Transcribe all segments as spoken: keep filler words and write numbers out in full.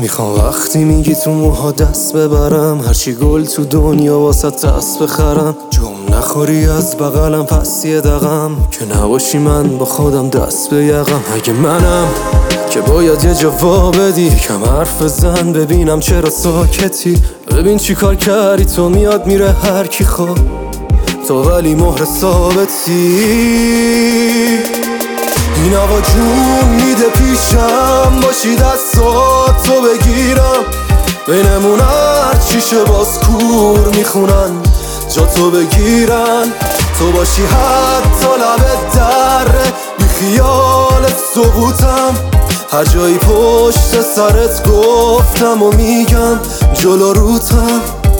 میخوام وقتی میگی تو موها دست ببرم، هرچی گل تو دنیا واسه دست بخرم. جم نخوری از بغلم پس یه دقم، که نباشی من با خودم دست به یقم. اگه منم که باید یه جواب بدی، کم حرف بزن ببینم چرا ساکتی. ببین چی کار کردی تو، میاد میره هر کی خواه، تو ولی مهر ثابتی. این هوا جون میده پیشم، باشی دستات تو بگیرم. بینمون هر چیشه باز کور میخونن، جا تو بگیرن. تو باشی حتی لبه دره، بی خیال سقوطم. هر جایی پشت سرت گفتم و میگم جلو روتم.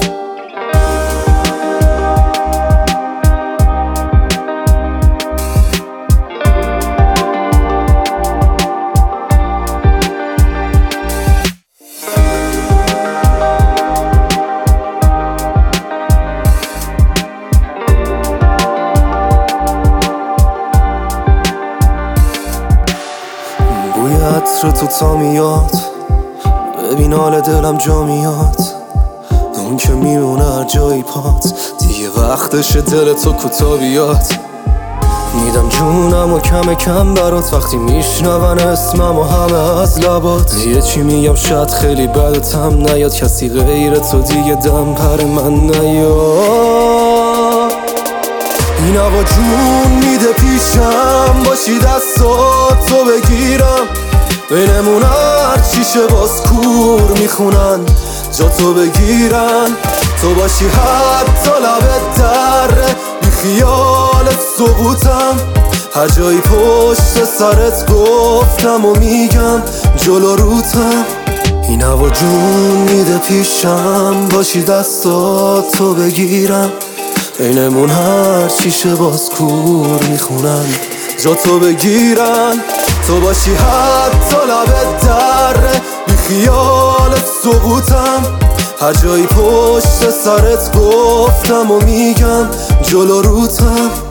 بوی عطر تو تا میاد، ببین حال دلم جا میاد. اون که میمونه هر جایی پات، دیگه وقتشه دل تو کوتا بیاد. میدم جونم و کم کم برات، وقتی میشنون اسمم و همه از لبات. یه چی میگم شاید خیلی بدتم نیاد، کسی غیر تو دیگه دم پر من نیاد. این هوا جون میده پیشم، باشی دستات تو بگیرم. بینمون هر چیشه باز کور میخونن، جا تو بگیرن. تو باشی حتی لبه دره، بی خیال سقوطم. هر جایی پشت سرت گفتم و میگم جلو روتم. این هوا جون میده پیشم، باشی دستات تو بگیرم. بینمون هر چیشه باز کور میخونن، جا تو بگیرن. تو باشی حتی لبه دره، بی خیال سقوطم. هر جایی پشت سرت گفتم و میگم جلو روتم.